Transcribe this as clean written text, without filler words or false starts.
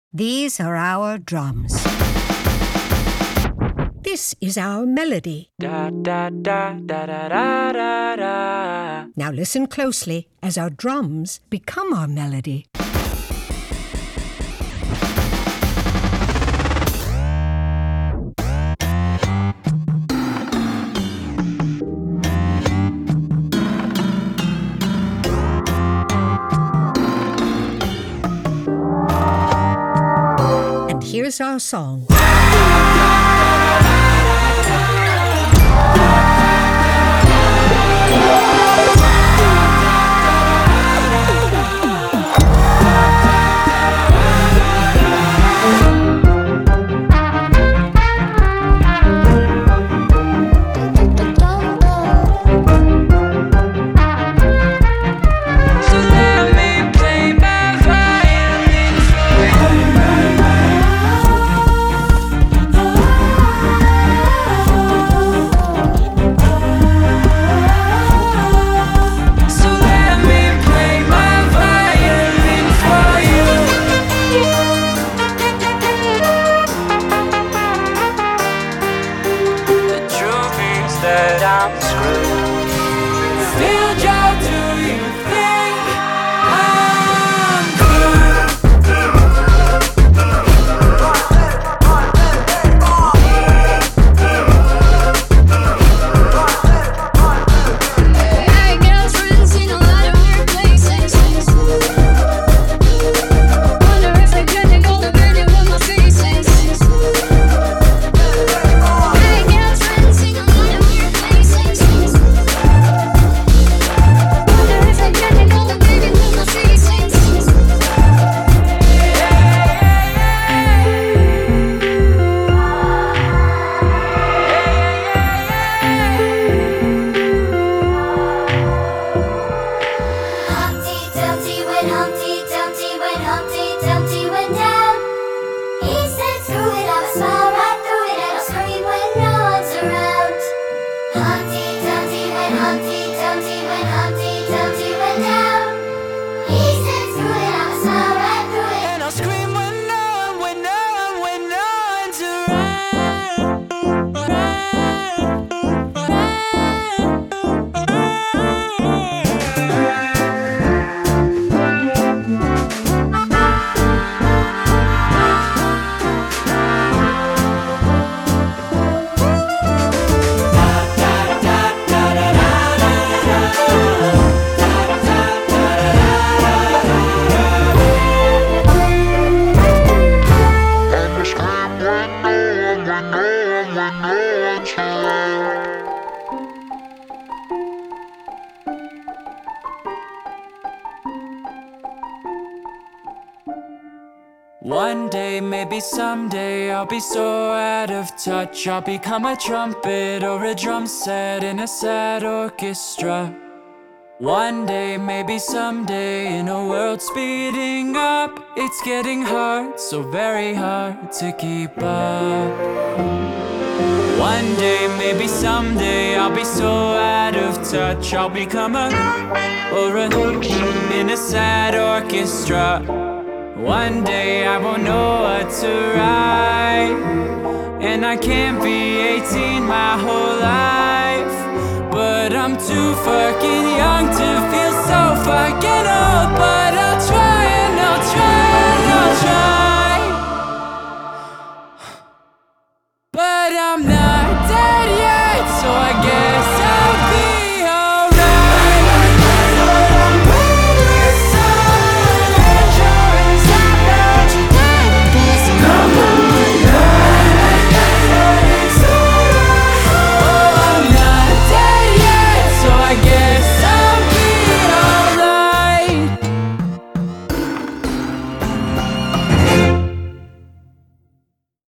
These are our drums. This is our melody. Da da da da da da da da. Now listen closely as our drums become our melody. And here's our song. That I'm screwed. Still, Joe, do you think I'm Hey, girlfriends in a lot of weird places. Wonder if they're gonna go to bed with my faces. Hey, girlfriends in a lot of weird places. Wonder if they're gonna go to bed with my faces. Humpty Dumpty went Humpty Dumpty went down. He said, screw it, I'ma smile right through it, and I'll scream when no one's around. Humpty Dumpty went Humpty Dumpty went down. He said, screw it, I'ma smile right through it. and I'll scream when no one's One day, maybe someday, I'll be so out of touch. I'll become a trumpet or a drum set in a sad orchestra. One day, maybe someday, in a world speeding up, it's getting hard, so very hard to keep up. One day, maybe someday, I'll be so out of touch. I'll become a in a sad orchestra. One day I won't know what to write, and I can't be 18 my whole life. But I'm too fucking young to feel so fucking old, but I'll try.